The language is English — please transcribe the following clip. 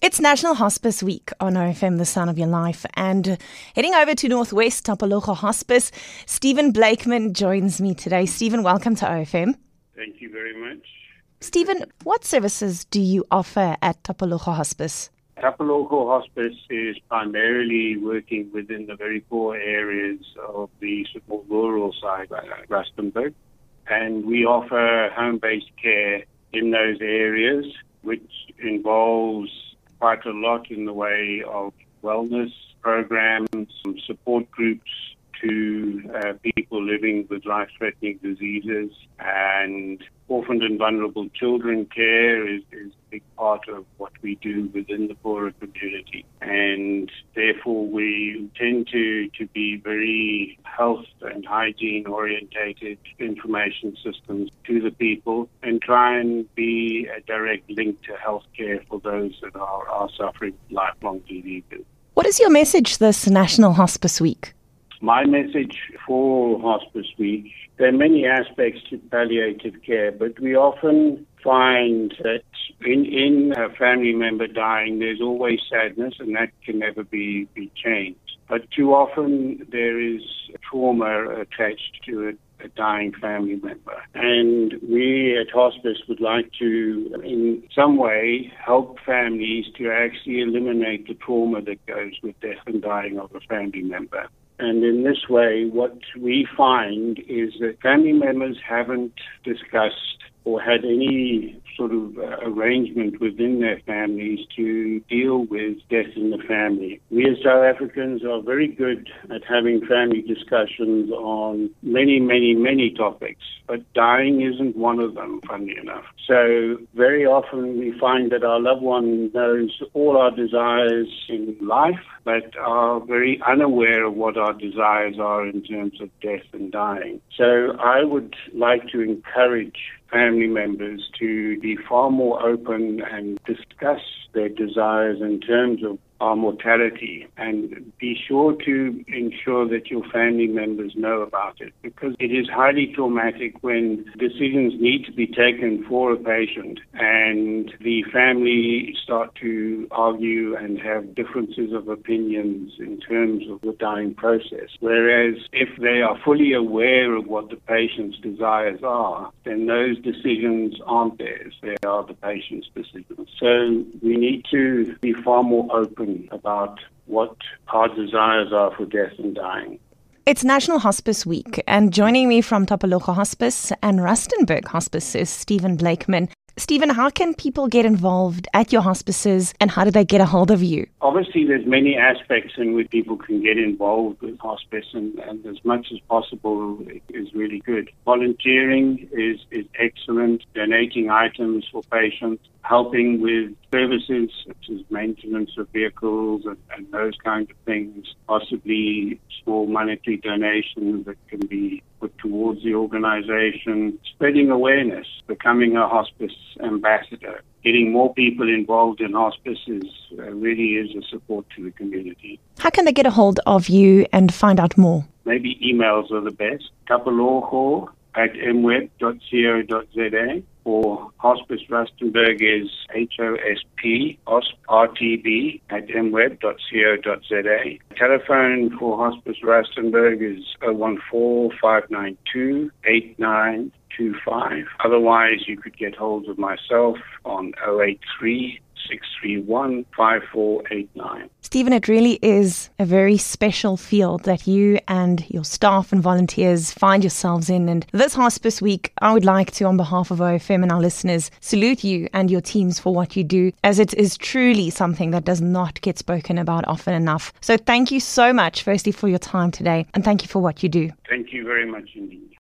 It's National Hospice Week on OFM, The Sound of Your Life, and heading over to Northwest Tapalogo Hospice, Stephen Blakeman joins me today. Stephen, welcome to OFM. Thank you very much. Stephen, what services do you offer at Tapalogo Hospice? Tapalogo Hospice is primarily working within the very poor areas of the more rural side of Rustenburg, and we offer home-based care in those areas, which involves quite a lot in the way of wellness programs, support groups to people living with life-threatening diseases, and orphaned and vulnerable children care is a big part of what we do within the poorer community. And therefore we tend to be very health and hygiene orientated information systems to the people and try and be a direct link to healthcare for those that are suffering lifelong diseases. What is your message this National Hospice Week? My message for Hospice Week, there are many aspects to palliative care, but we often find that in a family member dying, there's always sadness, and that can never be changed. But too often there is trauma attached to a dying family member. And we at Hospice would like to, in some way, help families to actually eliminate the trauma that goes with death and dying of a family member. And in this way, what we find is that family members haven't discussed or had any sort of arrangement within their families to deal with death in the family. We as South Africans are very good at having family discussions on many topics, but dying isn't one of them, funnily enough. So very often we find that our loved one knows all our desires in life, but are very unaware of what our desires are in terms of death and dying. So I would like to encourage family members to be far more open and discuss their desires in terms of our mortality, and be sure to ensure that your family members know about it, because it is highly traumatic when decisions need to be taken for a patient and the family start to argue and have differences of opinions in terms of the dying process. Whereas if they are fully aware of what the patient's desires are, then those decisions aren't theirs. They are the patient's decisions. So we need to be far more open about what our desires are for death and dying. It's National Hospice Week, and joining me from Tapalogo Hospice and Rustenburg Hospice is Stephen Blakeman. Stephen, how can people get involved at your hospices, and how do they get a hold of you? Obviously, there's many aspects in which people can get involved with hospice, and as much as possible is really good. Volunteering is excellent. Donating items for patients, helping with services such as maintenance of vehicles and those kinds of things, possibly small monetary donations that can be put towards the organization, spreading awareness, becoming a hospice ambassador. Getting more people involved in hospices really is a support to the community. How can they get a hold of you and find out more? Maybe emails are the best. tapalogo@mweb.co.za, or Hospice Rustenburg is HOSP, RTB@mweb.co.za. Telephone for Hospice Rustenburg is 014-592-8925. Otherwise, you could get hold of myself on 083-631-5489. Stephen, it really is a very special field that you and your staff and volunteers find yourselves in. And this Hospice Week, I would like to, on behalf of OFM and our listeners, salute you and your teams for what you do, as it is truly something that does not get spoken about often enough. So thank you so much, firstly, for your time today, and thank you for what you do. Thank you very much indeed.